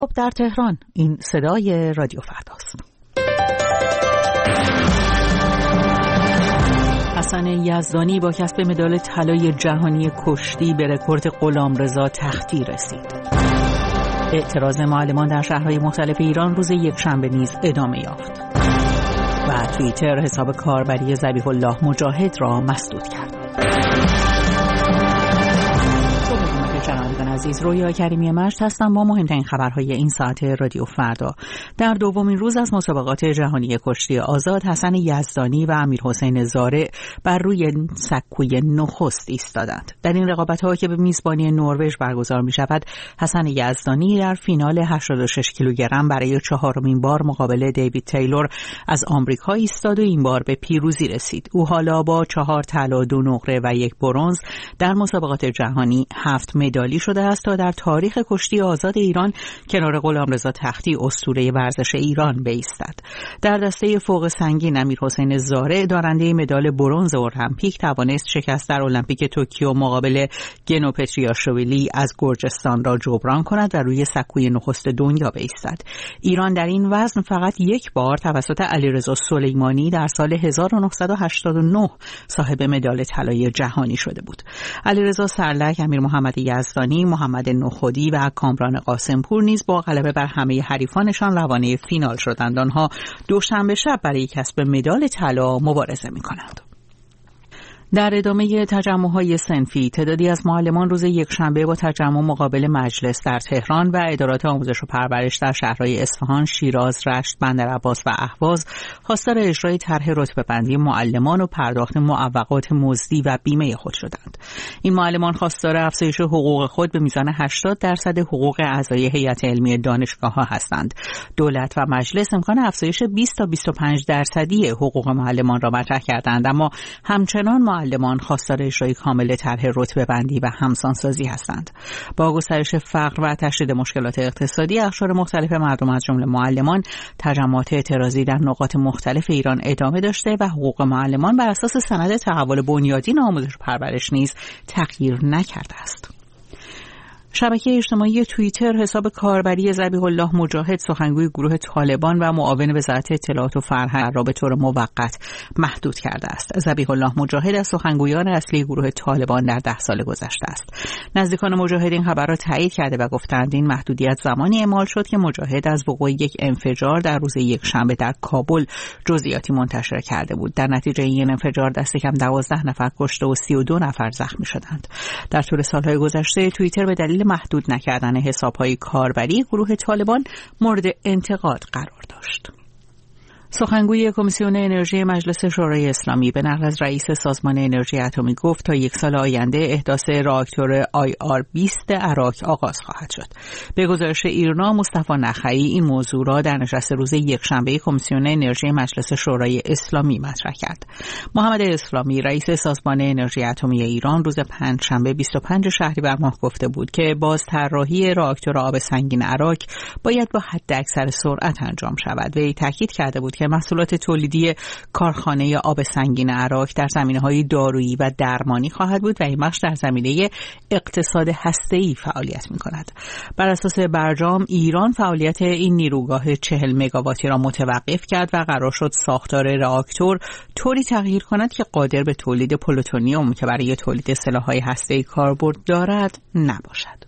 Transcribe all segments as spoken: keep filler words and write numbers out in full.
خب در تهران این صدای رادیو فرداست. حسن یزدانی با کسب مدال طلای جهانی کشتی به رکورد غلامرضا تختی رسید. اعتراض معلمان در شهرهای مختلف ایران روز یکشنبه نیز ادامه یافت. و توییتر حساب کاربری ذبیح الله مجاهد را مسدود کرد. شنوندگان عزیز، رویا کریمی مجد هستم با مهمترین خبرهای این ساعت رادیو فردا. در دومین روز از مسابقات جهانی کشتی آزاد، حسن یزدانی و امیرحسین زارع بر روی سکوی نخست ایستادند. در این رقابت‌ها که به میزبانی نروژ برگزار می‌شود، حسن یزدانی در فینال هشتاد و شش کیلوگرم برای چهارمین بار مقابل دیوید تیلور از آمریکا ایستاد و این بار به پیروزی رسید. او حالا با چهار طلا، دو نقره و یک برنز در مسابقات جهانی هفت مدالی شده است تا در تاریخ کشتی آزاد ایران کنار غلامرضا تختی اسطوره ورزش ایران بایستد. در دسته فوق سنگین امیرحسین زارع دارنده مدال برنز المپیک توانست شکست در المپیک توکیو مقابل گنو پتریاشویلی از گرجستان را جبران کند و روی سکوی نخست دنیا بایستد. ایران در این وزن فقط یک بار توسط علیرضا سلیمانی در سال هزار و نهصد و هشتاد و نه صاحب مدال طلای جهانی شده بود. علیرضا سرلک، امیر محمد یزدانی، محمد نخودی و کامران قاسمپور نیز با غلبه بر همه حریفانشان روانه فینال شدند. آنها دوشنبه شب برای کسب مدال طلا مبارزه می‌کنند. در ادامه تجمع‌های صنفی، تعدادی از معلمان روز یکشنبه با تجمع مقابل مجلس در تهران و ادارات آموزش و پرورش در شهرهای اصفهان، شیراز، رشت، بندرعباس و اهواز خواستار اجرای طرح رتبه‌بندی معلمان و پرداخت معوقات مزدی و بیمه خود شدند. این معلمان خواستار افزایش حقوق خود به میزان هشتاد درصد حقوق اعضای هیئت علمی دانشگاه‌ها هستند. دولت و مجلس امکان افزایش بیست تا بیست و پنج درصدی حقوق معلمان را مطرح کردند، اما همچنان معلمان خواستار اجرای کامل طرح رتبه‌بندی و همسانسازی هستند. با گسترش فقر و تشدید مشکلات اقتصادی، اقشار مختلف مردم از جمله معلمان تجمعات اعتراضی در نقاط مختلف ایران ادامه داشته و حقوق معلمان بر اساس سند تحول بنیادین آموزش و پرورش نیز تغییر نکرده است. شبکه اجتماعی توییتر حساب کاربری ذبیح الله مجاهد، سخنگوی گروه طالبان و معاون وزارت اطلاعات و فرهنگ را به طور موقت محدود کرده است. ذبیح الله مجاهد از سخنگویان اصلی گروه طالبان در ده سال گذشته است. نزدیکان مجاهد این خبر را تایید کرده و گفتند این محدودیت زمانی اعمال شد که مجاهد از وقوع یک انفجار در روز یکشنبه در کابل جزئیاتی منتشر کرده بود. در نتیجه این انفجار دست کم دوازده نفر کشته و سی و دو نفر زخمی شدند. در طول سالهای گذشته توییتر به دلیل محدود نکردن حساب‌های کاربری گروه طالبان مورد انتقاد قرار داشت. سخنگوی کمیسیون انرژی مجلس شورای اسلامی به نقل از رئیس سازمان انرژی اتمی گفت تا یک سال آینده احداث راکتور آی آر بیست عراق آغاز خواهد شد. به گزارش ایرنا مصطفی نخعی این موضوع را در نشست روز یکشنبه کمیسیون انرژی مجلس شورای اسلامی مطرح کرد. محمد اسلامی رئیس سازمان انرژی اتمی ایران روز پنجشنبه بیست و پنج شهریور ماه گفته بود که باز طراحی راکتور آب سنگین عراق باید با حداکثر سرعت انجام شود. وی تاکید کرده بود که محصولات تولیدی کارخانه آب سنگین عراق در زمینه‌های دارویی و درمانی خواهد بود و این بخش در زمینه اقتصاد هسته‌ای فعالیت می‌کند. بر اساس برجام ایران فعالیت این نیروگاه چهل مگاواتی را متوقف کرد و قرار شد ساختار راکتور طوری تغییر کند که قادر به تولید پلوتونیوم که برای تولید سلاح‌های هسته‌ای کاربرد دارد نباشد.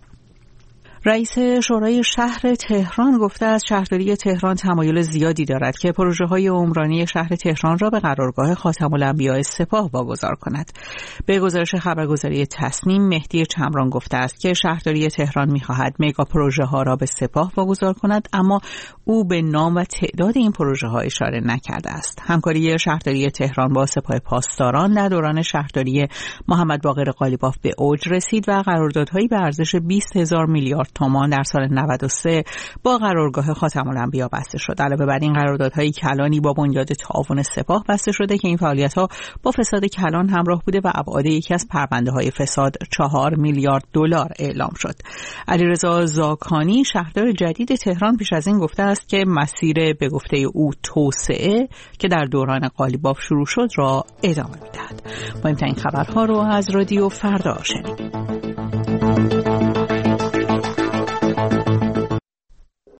رئیس شورای شهر تهران گفته است شهرداری تهران تمایل زیادی دارد که پروژه‌های عمرانی شهر تهران را به قرارگاه خاتم الانبیاء سپاه واگذار کند. به گزارش خبرگزاری تصنیم، مهدی چمران گفته است که شهرداری تهران می‌خواهد مگا پروژه‌ها را به سپاه واگذار کند، اما او به نام و تعداد این پروژه‌ها اشاره نکرده است. همکاری شهرداری تهران با سپاه پاسداران در دوران شهرداری محمد باقر قالیباف به اوج رسید و قراردادهایی به ارزش بیست هزار میلیارد تومان در سال نود و سه با قرارگاه خاتم الانبیاء بسته شد. علاوه بر این قراردادهای کلانی با بنیاد تعاون سپاه بسته شده که این فعالیت‌ها با فساد کلان همراه بوده و ابعاد یکی از پرونده‌های فساد چهار میلیارد دلار اعلام شد. علیرضا زاکانی شهردار جدید تهران پیش از این گفته است که مسیر به گفته او توسعه که در دوران قالیباف شروع شد را ادامه می‌دهد. ما این خبرها رو از رادیو فردا شنیدیم.